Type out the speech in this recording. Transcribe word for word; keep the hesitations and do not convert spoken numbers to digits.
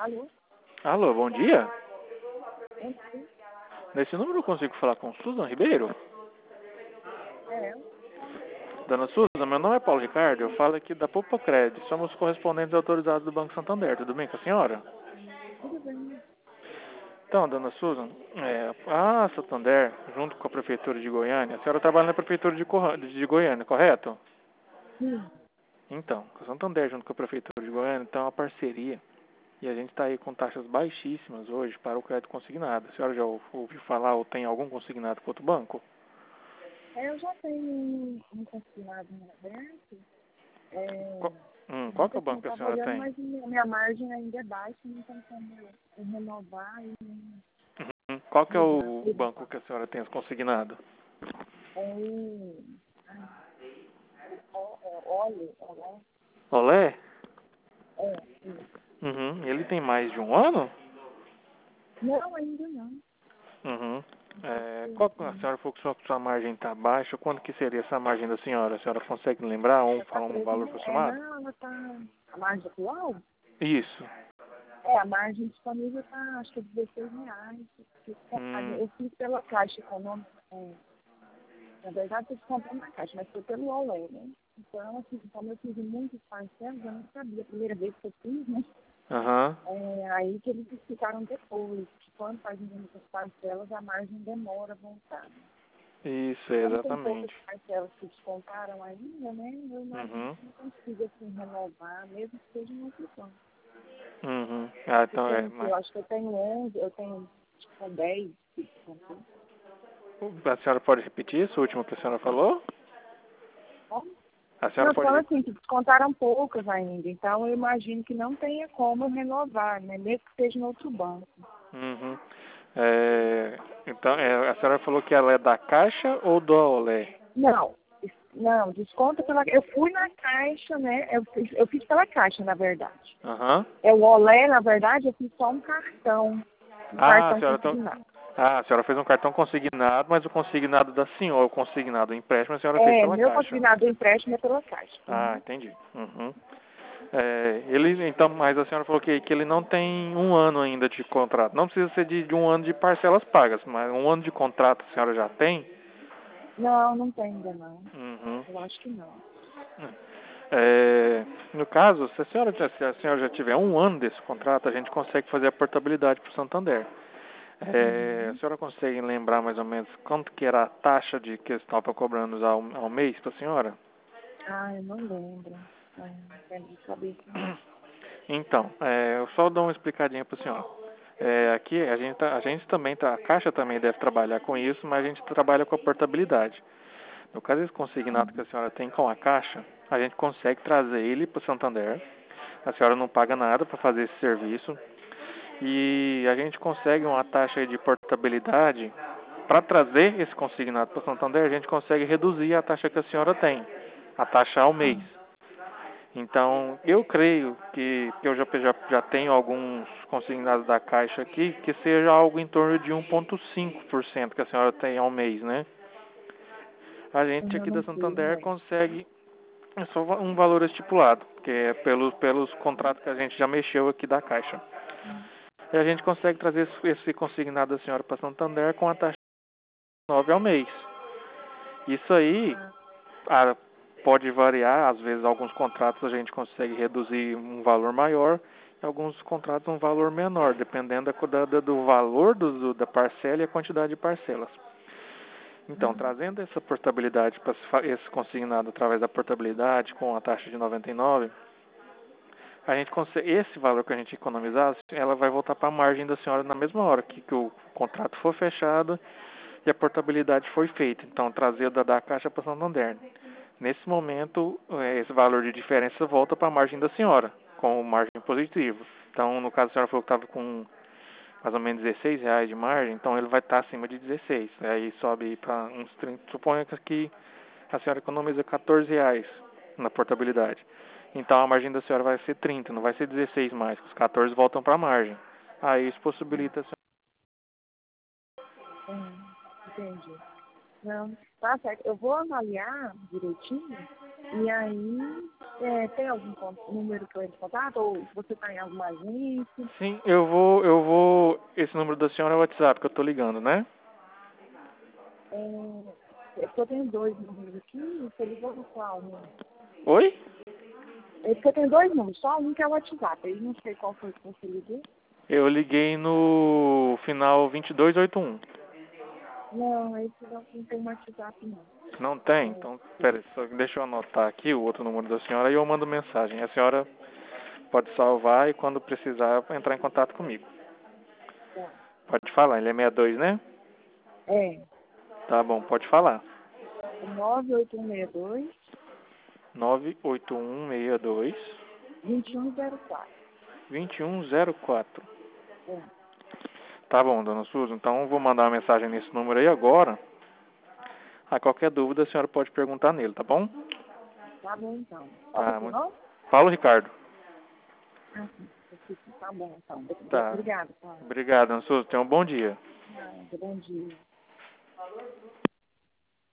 Alô? Alô, bom dia. Bom dia. Nesse número eu consigo falar com Susan Ribeiro? É, Dona Susan, meu nome é Paulo Ricardo, eu falo aqui da Poupa Crédito. Somos correspondentes autorizados do Banco Santander. Tudo bem com a senhora? tudo bem. Então, Dona Susan, é, a Santander, junto com a Prefeitura de Goiânia, a senhora trabalha na Prefeitura de, Corra- de Goiânia, correto? Sim. Então, a Santander, junto com a Prefeitura de Goiânia, tem uma parceria e a gente está aí com taxas baixíssimas hoje para o crédito consignado. A senhora já ou- ouviu falar ou tem algum consignado com outro banco? É, eu já tenho um, um consignado em aberto. É, Qual, hum, qual que muito é o assim, eu banco que a estava senhora olhando, tem? mas minha minha margem ainda é baixa, não tem como eu, eu renovar e Hum, Qual que é mudar o por banco enquanto. que a senhora tem consignado? É o. Ai, ó- é, óleo, óleo. Olé? É, isso. Uhum. Ele tem mais de um ano? Não, ainda não. Uhum. É, Sim, qual que a sim. senhora falou que sua, sua margem está baixa? Quanto que seria essa margem da senhora? A senhora consegue lembrar ou Já está falar um preso. valor É, aproximado? não, ela está. A margem atual? Isso. É, a margem disponível está, acho que é dezesseis reais. Hum, Eu fiz pela Caixa Econômica. É, na verdade, eu comprei na Caixa, mas foi pelo Olé, né? Então, assim, como eu fiz em muitos parcelas, eu não sabia. A primeira vez que eu fiz, né? Aham. É, aí que eles explicaram depois, que quando faz em muitas parcelas, a margem demora a voltar. Isso, Como tem poucas exatamente. parcelas que descontaram ainda, né? Eu imagino Uhum. que não consigo, assim, renovar, mesmo que seja uma opção. Uhum. Ah, Eu então é. tenho, eu Mas acho que eu tenho onze, eu tenho, acho que são dez que descontam. a senhora pode repetir isso, o último que a senhora falou? A Não, senhora eu tô pode falando repetir. assim, que descontaram poucas ainda, então eu imagino que não tenha como renovar, né? Mesmo que seja em outro banco. Uhum. É, então, é, a senhora falou que ela é da Caixa ou do Olé? Não, es- não, desconta pela. Eu fui na caixa, né? Eu fiz, eu fiz pela caixa, na verdade. Aham. É o Olé, na verdade, eu fiz só um cartão, um Ah, a cartão senhora, tá... consignado. ah, a senhora fez um cartão consignado, mas o consignado da senhora, o consignado, o empréstimo, a senhora fez É, pela meu Caixa. consignado do empréstimo é pela caixa. Ah, Uhum. entendi. Uhum. É, ele, então, mas a senhora falou que, que ele não tem um ano ainda de contrato. Não precisa ser de, de um ano de parcelas pagas, mas um ano de contrato a senhora já tem? Não, não tem ainda não. Uhum. Eu acho que não. É, no caso, se a, senhora, já- se a senhora já tiver um ano desse contrato, a gente consegue fazer a portabilidade para o Santander. É, a Uhum. senhora consegue lembrar mais ou menos quanto que era a taxa de que eles estavam cobrando ao, ao mês para a senhora? Ah, eu não lembro. Não, não lembro de cabeça, não. Então, é, eu só dou uma explicadinha para a senhora. É, aqui a gente, tá- a gente também tá, a Caixa também deve trabalhar com isso, mas a gente trabalha com a portabilidade. No caso desse consignado que a senhora tem com a Caixa, a gente consegue trazer ele para o Santander. A senhora não paga nada para fazer esse serviço. E a gente consegue uma taxa aí de portabilidade. Para trazer esse consignado para o Santander, a gente consegue reduzir a taxa que a senhora tem, a taxa ao mês. Sim. Então, eu creio que, que eu já, já, já tenho alguns consignados da Caixa aqui, que seja algo em torno de um vírgula cinco por cento que a senhora tem ao mês, né? A gente Eu aqui não da sei, não Santander lembro. consegue é só um valor estipulado, que é pelos, pelos contratos que a gente já mexeu aqui da Caixa. E a gente consegue trazer esse esse consignado da senhora para Santander com a taxa de nove ao mês. Isso aí Ah, ah, pode variar, às vezes alguns contratos a gente consegue reduzir um valor maior, e alguns contratos um valor menor, dependendo da, da, do valor do, do, da parcela e a quantidade de parcelas. Então, trazendo essa portabilidade para esse consignado através da portabilidade com a taxa de noventa e nove, a gente consegue, esse valor que a gente economizar, ela vai voltar para a margem da senhora na mesma hora que, que o contrato for fechado e a portabilidade foi feita. Então, trazer da, da Caixa para Santander. Nesse momento, eh, esse valor de diferença volta para a margem da senhora, com margem positiva. Então, no caso, a senhora falou que estava com mais ou menos dezesseis reais de margem, então ele vai estar acima de dezesseis. Aí sobe para uns trinta. Suponha que a senhora economiza quatorze reais na portabilidade. Então a margem da senhora vai ser trinta, não vai ser dezesseis mais. Os quatorze voltam para a margem. Aí isso possibilita a senhora. é, entendi. Não, tá certo. Eu vou avaliar direitinho E aí, é, tem algum con- número que eu entre em contato? Ou você está em alguma agência? Sim, eu vou, eu vou. Esse número da senhora é o WhatsApp que eu tô ligando, né? É, é porque eu tenho dois números aqui, e você ligou no qual, né? Oi? É porque eu tenho dois números, só um que é o WhatsApp. Eu não sei qual foi que você ligou. Eu liguei no final vinte e dois oitenta e um. Não, esse não, não tem WhatsApp, não. Não tem? É, Então, pera aí, só deixa eu anotar aqui o outro número da senhora e eu mando mensagem. A senhora pode salvar e quando precisar entrar em contato comigo. tá. Pode falar, ele é sessenta e dois, né? É, Tá bom, pode falar. nove oito um seis dois, nove oito um seis dois, dois um zero quatro. dois um zero quatro. É, Tá bom, dona Suzy, então eu vou mandar uma mensagem nesse número aí agora. A qualquer dúvida a senhora pode perguntar nele, tá bom? tá bom, então. Qual é o Tá, seu muito... nome? Paulo Ricardo. Ah, sim. Tá bom, então. Tá. Obrigada, Paulo. Obrigado, dona Suzy. Tenha um bom dia. Nada, bom dia.